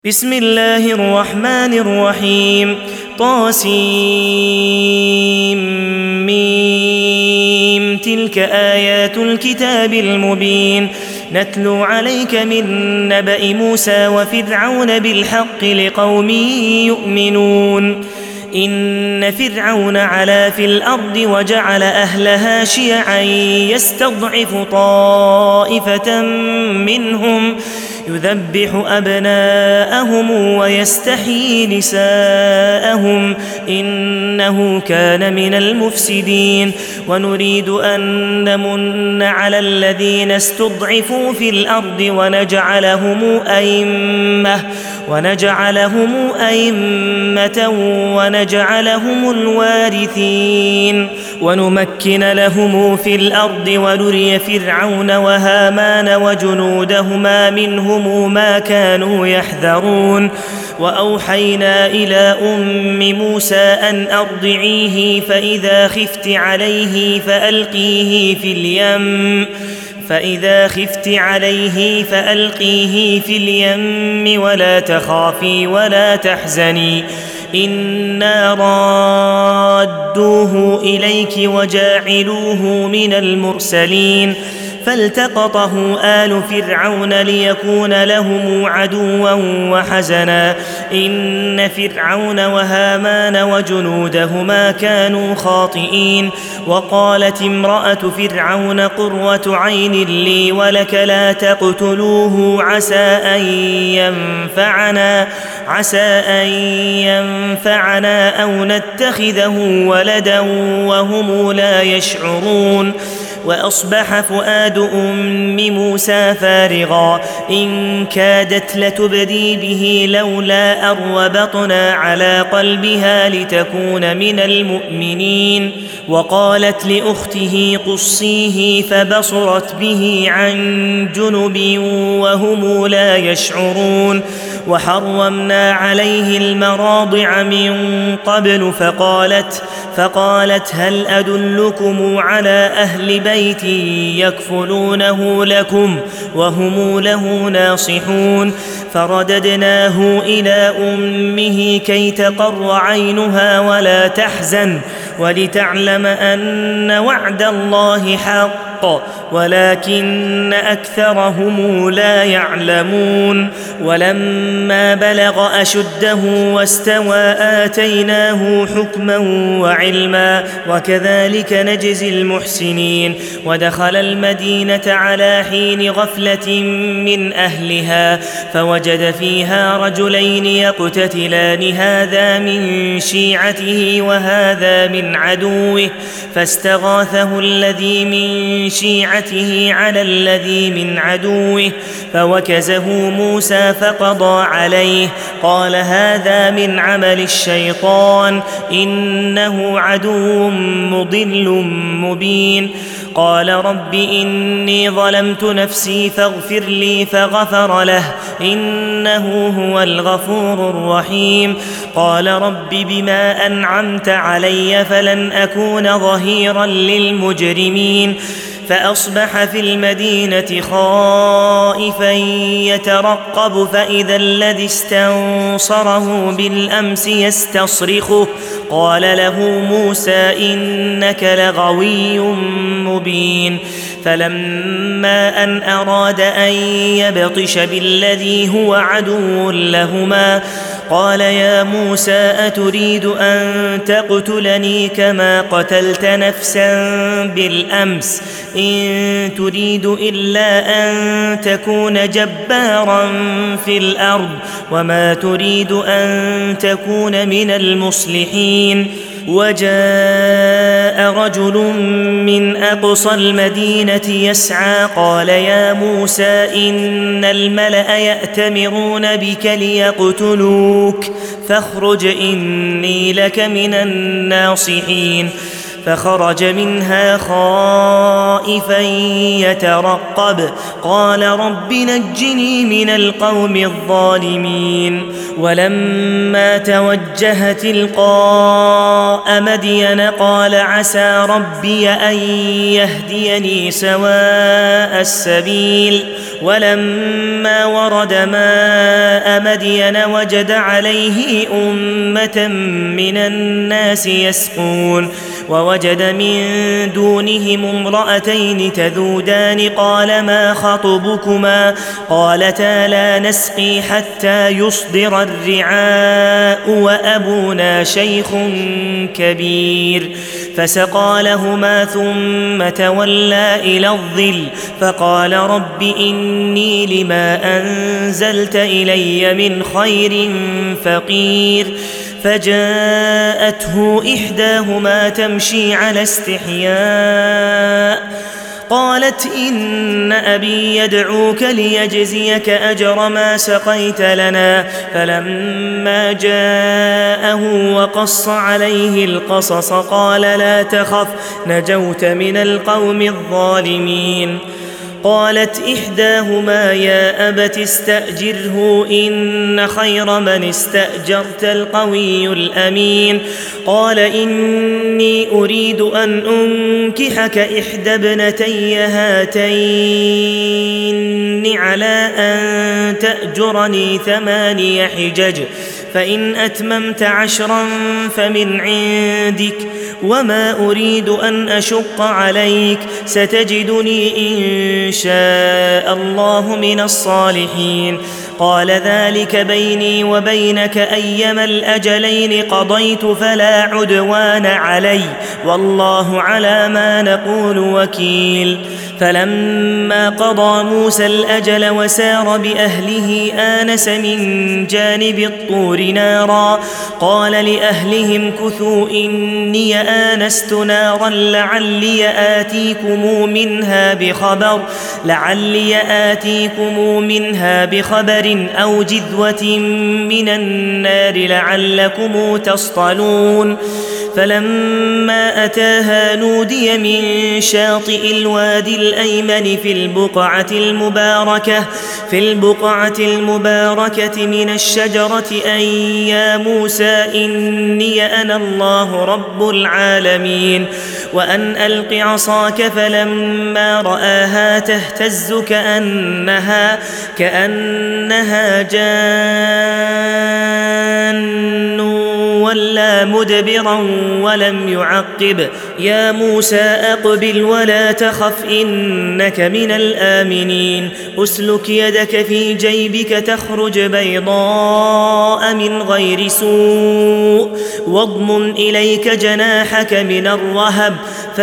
بسم الله الرحمن الرحيم طاسيم تلك آيات الكتاب المبين نتلو عليك من نبأ موسى وفرعون بالحق لقوم يؤمنون إن فرعون علا في الأرض وجعل أهلها شيعا يستضعف طائفة منهم يذبح أبناءهم ويستحيي نساءهم إنه كان من المفسدين ونريد أن نمن على الذين استضعفوا في الأرض ونجعلهم أئمة ونجعلهم الوارثين ونمكن لهم في الأرض ونري فرعون وهامان وجنودهما منهم ما كانوا يحذرون وأوحينا إلى أم موسى أن أرضعيه فإذا خفت عليه فألقيه في اليم ولا تخافي ولا تحزني إنا رادوه إليك وجاعلوه من المرسلين فالتقطه آل فرعون ليكون لهم عدوا وحزنا إن فرعون وهامان وجنودهما كانوا خاطئين وقالت امرأة فرعون قرة عين لي ولك لا تقتلوه عسى أن ينفعنا أو نتخذه ولدا وهم لا يشعرون وأصبح فؤاد أم موسى فارغا إن كادت لتبدي به لولا أن ربطنا على قلبها لتكون من المؤمنين وقالت لأخته قصيه فبصرت به عن جنب وهم لا يشعرون وحرمنا عليه المراضع من قبل فقالت هل أدلكم على أهل بيت يكفلونه لكم وهم له ناصحون فرددناه إلى أمه كي تقر عينها ولا تحزن ولتعلم أن وعد الله حق ولكن أكثرهم لا يعلمون ولما بلغ أشده واستوى آتيناه حكما وعلما وكذلك نجزي المحسنين ودخل المدينة على حين غفلة من أهلها فوجد فيها رجلين يقتتلان هذا من شيعته وهذا من عدوه فاستغاثه الذي من شيعته على الذي من عدوه فوكزه موسى فقضى عليه قال هذا من عمل الشيطان إنه عدو مضل مبين قال رب إني ظلمت نفسي فاغفر لي فغفر له إنه هو الغفور الرحيم قال رب بما أنعمت علي فلن أكون ظهيرا للمجرمين فأصبح في المدينة خائفا يترقب فإذا الذي استنصره بالأمس يستصرخه قال له موسى إنك لغوي مبين فلما أن أراد أن يبطش بالذي هو عدو لهما قال يا موسى أتريد أن تقتلني كما قتلت نفسا بالأمس إن تريد إلا أن تكون جبارا في الأرض وما تريد أن تكون من المصلحين وجاء رجل من أقصى المدينة يسعى قال يا موسى إن الملأ يأتمرون بك ليقتلوك فاخرج إني لك من الناصحين فخرج منها خائفا يترقب قال رب نجني من القوم الظالمين ولما توجه تلقاء مدين قال عسى ربي أن يهديني سواء السبيل ولما ورد ماء مدين وجد عليه أمة من الناس يسقون ووجد من دونهم امرأتين تذودان قال ما خطبكما قالتا لا نسقي حتى يصدر الرعاء وأبونا شيخ كبير فسقى لهما ثم تولى إلى الظل فقال رب إني لما أنزلت إلي من خير فقير فجاءته إحداهما تمشي على استحياء قالت إن أبي يدعوك ليجزيك أجر ما سقيت لنا فلما جاءه وقص عليه القصص قال لا تخف نجوت من القوم الظالمين قالت إحداهما يا أبت استأجره إن خير من استأجرت القوي الأمين قال إني أريد أن أنكحك إحدى ابنتي هاتين على أن تأجرني 8 حجج فإن أتممت 10 فمن عندك وما أريد أن أشق عليك ستجدني إن شاء الله من الصالحين قال ذلك بيني وبينك أيما الأجلين قضيت فلا عدوان علي والله على ما نقول وكيل فلما قضى موسى الأجل وسار بأهله آنس من جانب الطور نارا قال لأهلهم كثوا إني آنست نارا لعلي آتيكم منها بخبر أو جذوة من النار لعلكم تصطلون فلما أتاها نودي من شاطئ الوادي الأيمن في البقعة المباركة من الشجرة أن يا موسى إني أنا الله رب العالمين وأن ألق عصاك فلما رآها تهتز كأنها جان ولا مدبرا ولم يعقب يا موسى أقبل ولا تخف إنك من الآمنين أسلك يدك في جيبك تخرج بيضاء من غير سوء واضمم إليك جناحك من الرهب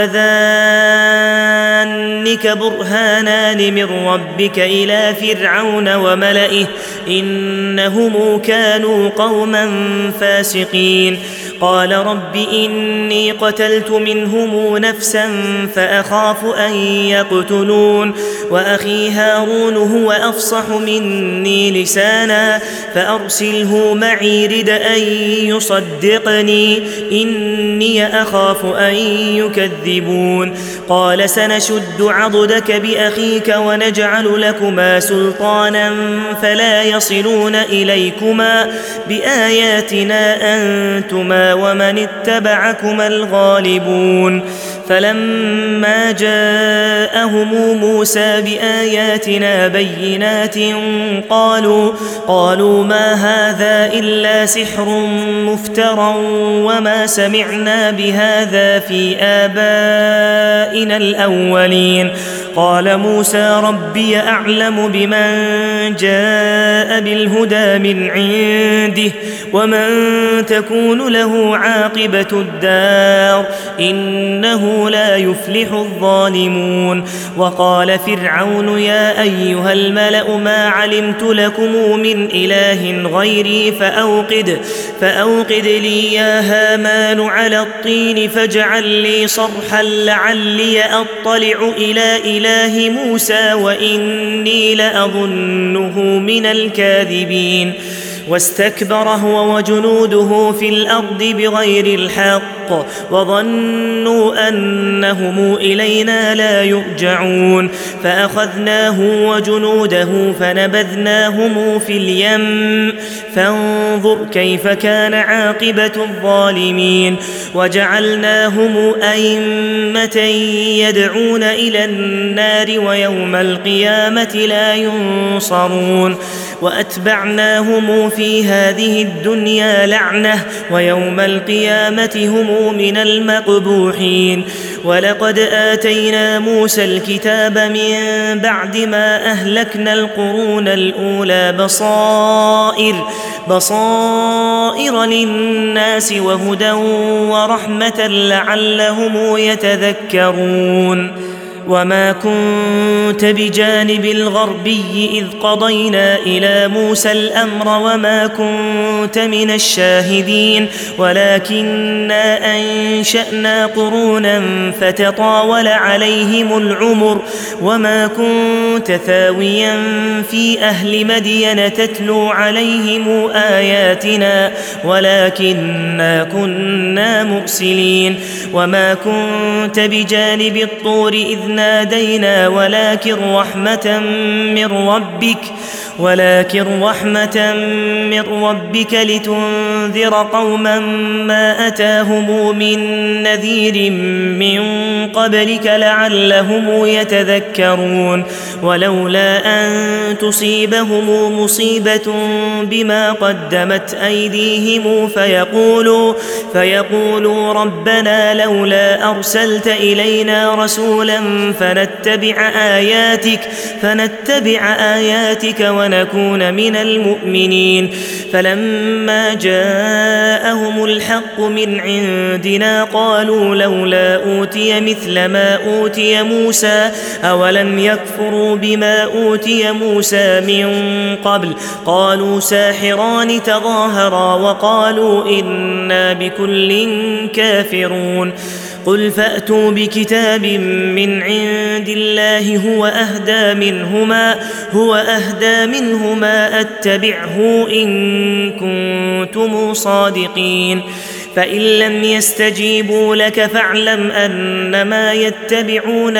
فذانك برهانان من ربك إلى فرعون وملئه إنهم كانوا قوما فاسقين قال رب إني قتلت منهم نفسا فأخاف أن يقتلون وأخي هارون هو أفصح مني لسانا فأرسله معي رد أن يصدقني إني أخاف أن يكذبون قال سنشد عضدك بأخيك ونجعل لكما سلطانا فلا يصلون إليكما بآياتنا أنتما ومن اتبعكما الغالبون فلما جاءهم موسى بآياتنا بينات قالوا ما هذا إلا سحر مفترى وما سمعنا بهذا في آبائنا الأولين قال موسى ربي أعلم بمن جاء بالهدى من عنده ومن تكون له عاقبة الدار إنه لا يفلح الظالمون وقال فرعون يا أيها الملأ ما علمت لكم من إله غيري فأوقد لي يا هامان على الطين فاجعل لي صرحا لعلي أطلع إلى إله موسى وإني لأظنه من الكاذبين واستكبر هو وجنوده في الأرض بغير الحق الحق وظنوا أنهم إلينا لا يرجعون فأخذناه وجنوده فنبذناهم في اليم فانظر كيف كان عاقبة الظالمين وجعلناهم أئمة يدعون إلى النار ويوم القيامة لا ينصرون وأتبعناهم في هذه الدنيا لعنة ويوم القيامة هم من المقبوحين ولقد آتينا موسى الكتاب من بعد ما أهلكنا القرون الأولى بصائر للناس وهدى ورحمة لعلهم يتذكرون وما كنت بجانب الغربي إذ قضينا إلى موسى الأمر وما كنت من الشاهدين ولكننا أنشأنا قرونا فتطاول عليهم العمر وما كنت ثاويا في أهل مدين تتلو عليهم آياتنا ولكننا كنا مرسلين وما كنت بجانب الطور إذ نادينا ولكن رحمة من ربك لتنذر قوما ما أتاهم من نذير من قبلك لعلهم يتذكرون ولولا أن تصيبهم مصيبة بما قدمت أيديهم فيقولوا ربنا لولا أرسلت إلينا رسولا فنتبع آياتك ونكون من المؤمنين فلما جاءهم الحق من عندنا قالوا لولا أوتي مثل ما أوتي موسى أولم يكفروا بما أوتي موسى من قبل قالوا ساحران تظاهرا وقالوا إنا بكل كافرون قل فأتوا بكتاب من عند الله هو أهدى منهما أتبعه إن كنتم صادقين فإن لم يستجيبوا لك فاعلم أنما يتبعون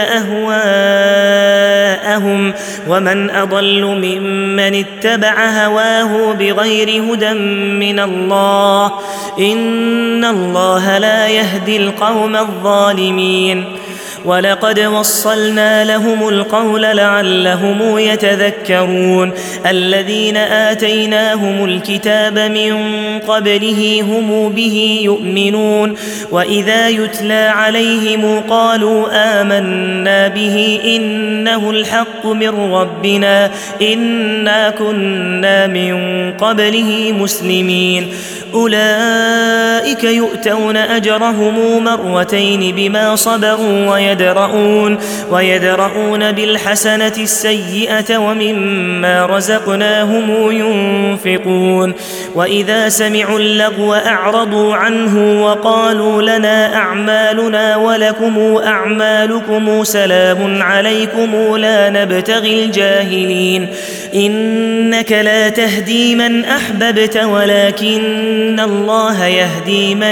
أهواءهم ومن أضل ممن اتبع هواه بغير هدى من الله إن الله لا يهدي القوم الظالمين ولقد وصلنا لهم القول لعلهم يتذكرون الذين آتيناهم الكتاب من قبله هم به يؤمنون وإذا يتلى عليهم قالوا آمنا به إنه الحق من ربنا إنا كنا من قبله مسلمين أولئك يؤتون أجرهم مرتين بما صبروا ويدرؤون بالحسنة السيئة ومما رزقناهم ينفقون وإذا سمعوا اللغو أعرضوا عنه وقالوا لنا أعمالنا ولكم أعمالكم سلام عليكم لا نبتغي الجاهلين إنك لا تهدي من أحببت ولكن الله يهدي من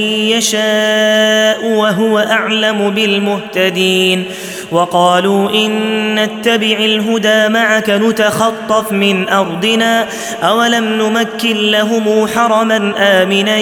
يشاء وهو أعلم بالمهتدين وقالوا إن نتبع الهدى معك نتخطف من أرضنا أولم نمكن لهم حرما آمنا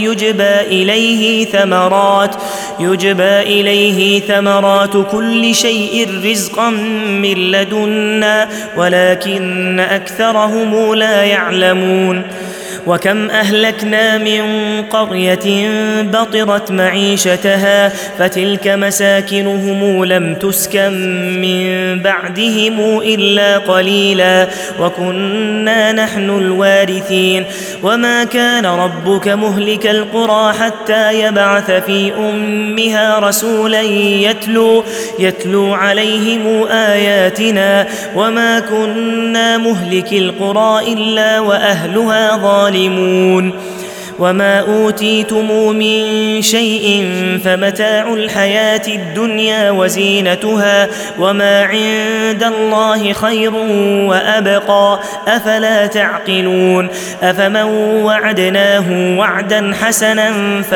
يجبى إليه ثمرات كل شيء رزقا من لدنا ولكن أكثرهم لا يعلمون وكم أهلكنا من قرية بطرت معيشتها فتلك مساكنهم لم تسكن من بعدهم إلا قليلا وكنا نحن الوارثين وما كان ربك مهلك القرى حتى يبعث في أمها رسولا يتلو عليهم آياتنا وما كنا مهلك القرى إلا وأهلها ظالمون وما أوتيتم من شيء فمتاع الحياة الدنيا وزينتها وما عند الله خير وأبقى أفلا تعقلون أفمن وعدناه وعدا حسنا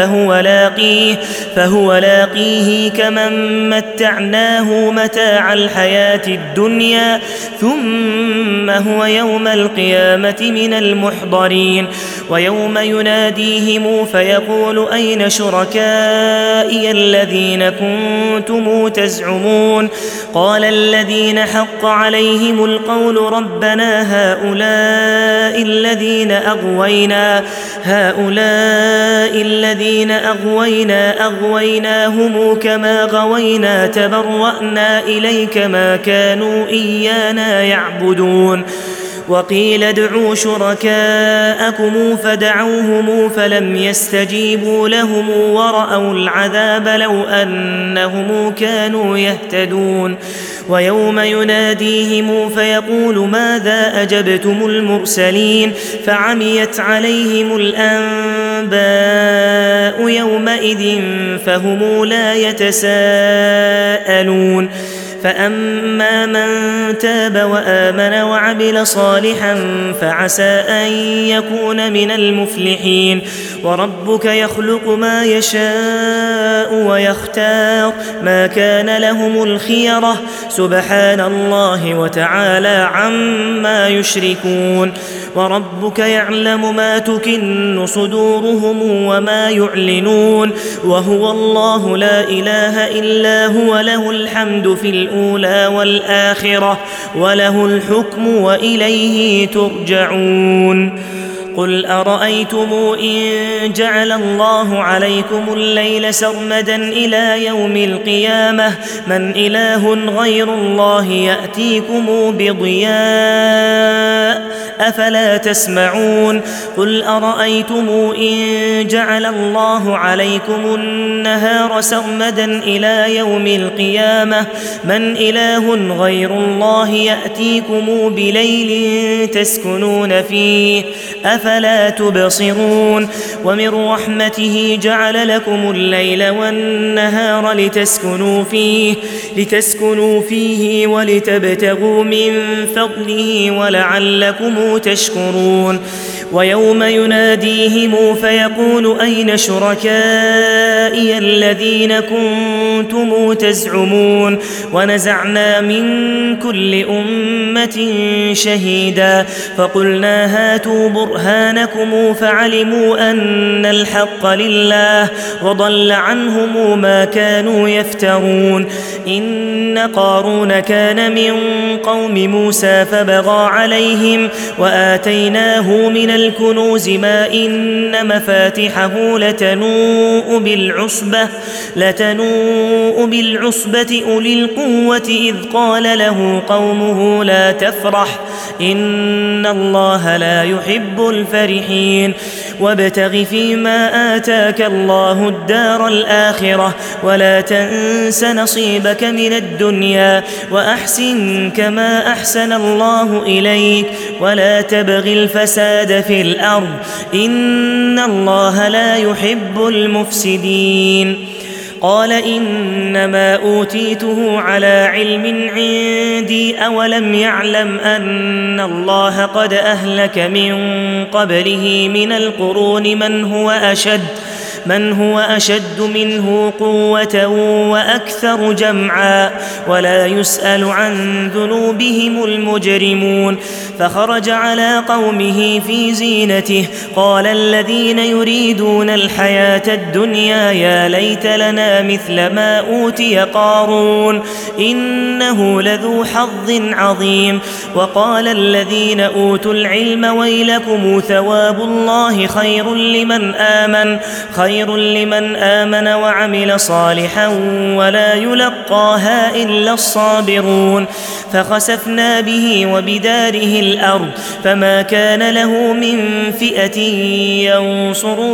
فهو لاقيه كمن متعناه متاع الحياة الدنيا ثم هو يوم القيامة من المحضرين ويوم يناديهم فيقول أين شركائي الذين كنتم تزعمون قال الذين حق عليهم القول ربنا هؤلاء الذين أغويناهم كما غوينا تبرأنا إليك ما كانوا إيانا يعبدون وقيل ادعوا شركاءكم فدعوهم فلم يستجيبوا لهم ورأوا العذاب لو أنهم كانوا يهتدون ويوم يناديهم فيقول ماذا أجبتم المرسلين فعميت عليهم الأنباء يومئذ فهم لا يتساءلون فأما من تاب وآمن وعمل صالحا فعسى أن يكون من المفلحين وربك يخلق ما يشاء ويختار ما كان لهم الخيرة سبحان الله وتعالى عما يشركون وربك يعلم ما تكن صدورهم وما يعلنون وهو الله لا إله إلا هو له الحمد في الأولى والآخرة وله الحكم وإليه ترجعون قل أرأيتم إن جعل الله عليكم الليل سرمدا إلى يوم القيامة من إله غير الله يأتيكم بضياء أفلا تسمعون قل أرأيتم إن جعل الله عليكم النهار سرمدا إلى يوم القيامة من إله غير الله يأتيكم بليل تسكنون فيه أفلا تبصرون ومن رحمته جعل لكم الليل والنهار لتسكنوا فيه ولتبتغوا من فضله ولعلكم تشكرون ويوم يناديهم فيقول أين شركائي الذين كنتم تزعمون ونزعنا من كل أمة شهيدا فقلنا هاتوا برهانكم فعلموا أن الحق لله وضل عنهم ما كانوا يفترون إن قارون كان من قوم موسى فبغى عليهم وآتيناه من الكنوز ما إن مفاتحه لتنوء بالعصبة أولي القوة إذ قال له قومه لا تفرح إن الله لا يحب الفرحين وابتغ فيما آتاك الله الدار الآخرة ولا تنس نصيبك من الدنيا وأحسن كما أحسن الله إليك ولا تبغ الفساد في الأرض إن الله لا يحب المفسدين قال إنما أوتيته على علم عندي أولم يعلم أن الله قد أهلك من قبله من القرون من هو أشد منه قوة وأكثر جمعا ولا يسأل عن ذنوبهم المجرمون فخرج على قومه في زينته قال الذين يريدون الحياة الدنيا يا ليت لنا مثل ما أوتي قارون إنه لذو حظ عظيم وقال الذين أوتوا العلم ويلكم ثواب الله خير لمن آمن وعمل صالحا ولا يلقاها إلا الصابرون فخسفنا به وبداره الأرض فما كان له من فئة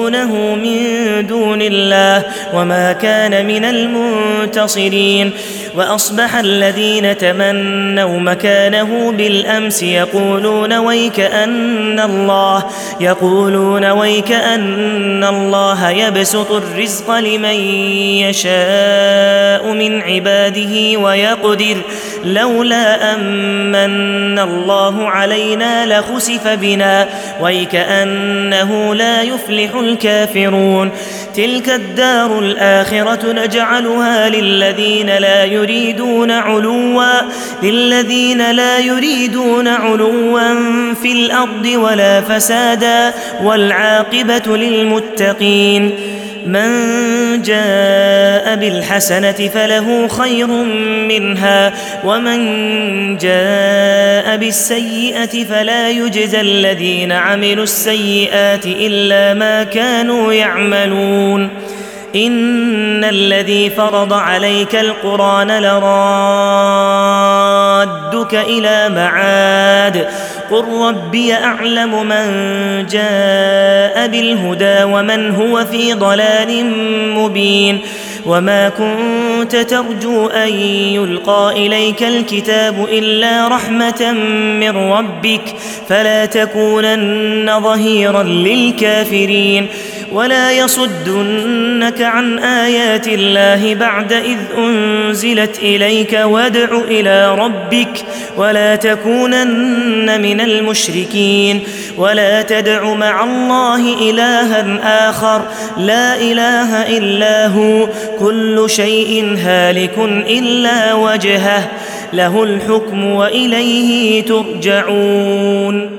ينصرونه من دون الله وما كان من المنتصرين وأصبح الذين تمنوا مكانه بالأمس يقولون ويك أن الله يبسط الرزق لمن يشاء من عباده ويقدر لولا أمن الله علينا لخسف بنا ويكأنه لا يفلح الكافرون تلك الدار الآخرة نجعلها للذين لا يريدون علوا في الأرض ولا فسادا والعاقبة للمتقين من جاء بالحسنة فله خير منها ومن جاء بالسيئة فلا يجزى الذين عملوا السيئات إلا ما كانوا يعملون إن الذي فرض عليك القرآن لرادك إلى معاد قل ربي أعلم من جاء بالهدى ومن هو في ضلال مبين وما كنت ترجو أن يلقى إليك الكتاب إلا رحمة من ربك فلا تكونن ظهيرا للكافرين ولا يصدنك عن آيات الله بعد إذ أنزلت إليك وادع إلى ربك ولا تكونن من المشركين ولا تدع مع الله إلها آخر لا إله إلا هو كل شيء هالك إلا وجهه له الحكم وإليه ترجعون